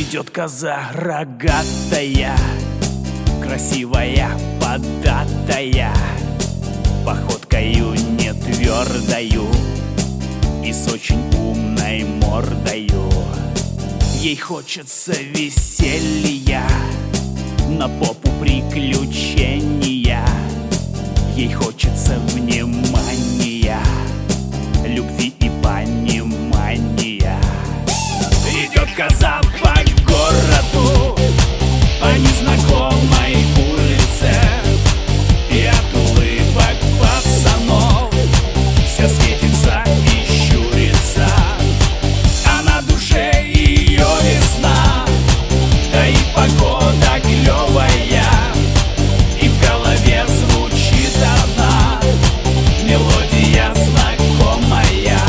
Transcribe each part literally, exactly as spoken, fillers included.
Идет коза рогатая, красивая, податая, походкою не твердою и с очень умной мордою. Ей хочется веселья, на попу приключения. Ей хочется внимания, любви и понимания. Идет коза по городу, по незнакомой улице, и от улыбок пацанов все светится и щурится. А на душе ее весна, да и погода клевая, и в голове звучит одна мелодия знакомая.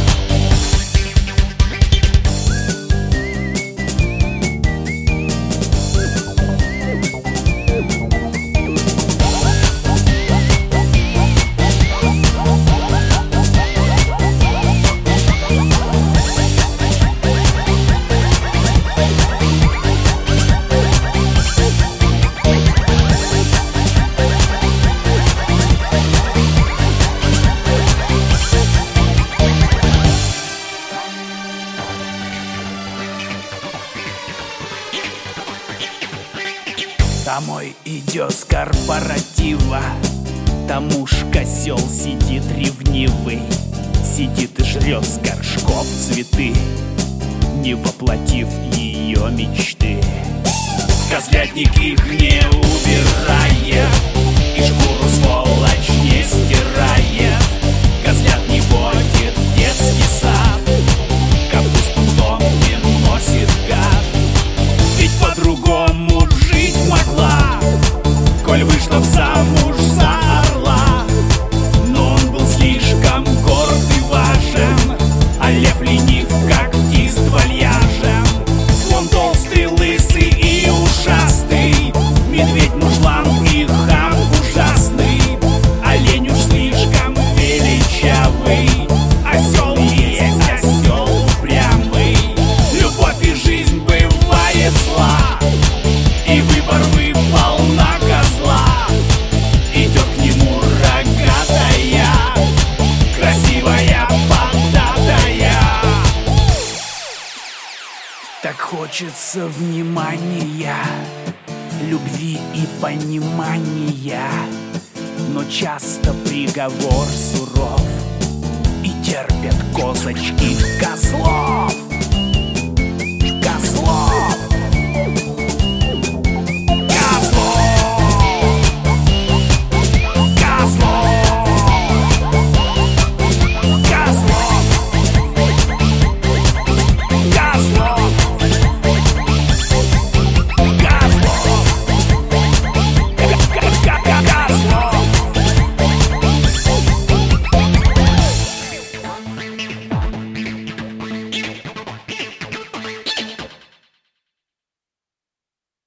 Домой идет с корпоратива, там уж козел сидит ревнивый, сидит и жрет с горшков цветы, не воплотив ее мечты. Козлятник их не убирает и шкуру сволочь не стирает. Козлят не водит в детский сад, капусту в дом не носит гад. Ведь по-другому жить могла, коль вышла замуж за орла. Но он был слишком горд и важен, а лев ленив, как птиц вальяжен. Слон толстый, лысый и ушастый, медведь мужлан и хам ужасный. Олень уж слишком величавый, осел есть осел упрямый. Любовь и жизнь бывает зла, и выбор выпал на козла. Идет к нему рогатая, красивая, податая. Так хочется внимания, любви и понимания, но часто приговор суров, и терпят козочки козлов.